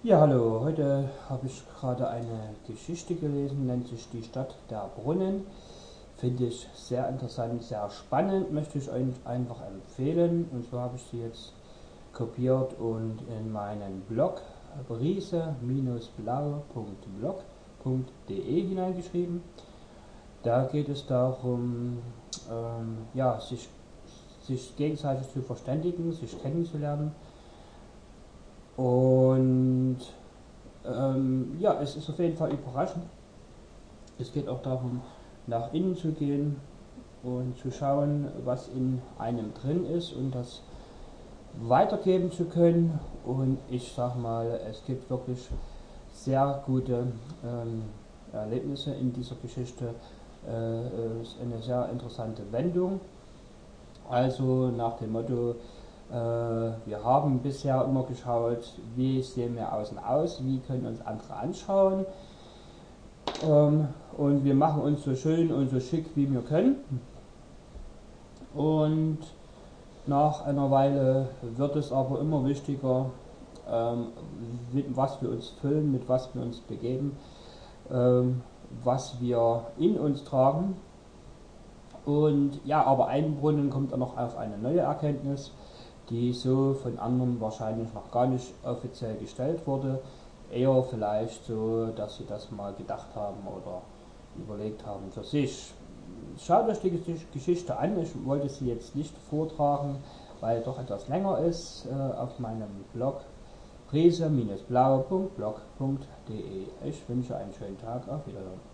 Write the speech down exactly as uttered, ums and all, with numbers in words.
Ja, hallo. Heute habe ich gerade eine Geschichte gelesen, nennt sich Die Stadt der Brunnen. Finde ich sehr interessant, sehr spannend, möchte ich euch einfach empfehlen. Und so habe ich sie jetzt kopiert und in meinen Blog brise-blau punkt blog punkt de hineingeschrieben. Da geht es darum, ähm, ja, sich, sich gegenseitig zu verständigen, sich kennenzulernen. Und ähm, ja, es ist auf jeden Fall überraschend. Es geht auch darum, nach innen zu gehen und zu schauen, was in einem drin ist und das weitergeben zu können. Und ich sag mal, es gibt wirklich sehr gute ähm, Erlebnisse in dieser Geschichte. Äh, ist eine sehr interessante Wendung. Also nach dem Motto, äh, wir haben bisher immer geschaut, wie sehen wir außen aus, wie können uns andere anschauen. Ähm, und wir machen uns so schön und so schick, wie wir können. Und nach einer Weile wird es aber immer wichtiger, ähm, mit was wir uns füllen, mit was wir uns begeben, ähm, was wir in uns tragen. Und ja, aber ein Brunnen kommt dann noch auf eine neue Erkenntnis, die so von anderen wahrscheinlich noch gar nicht offiziell gestellt wurde. Eher vielleicht so, dass sie das mal gedacht haben oder überlegt haben für sich. Schaut euch die Geschichte an. Ich wollte sie jetzt nicht vortragen, weil doch etwas länger ist, äh, auf meinem Blog brise-blau punkt blog punkt de. Ich wünsche einen schönen Tag. Auf Wiedersehen.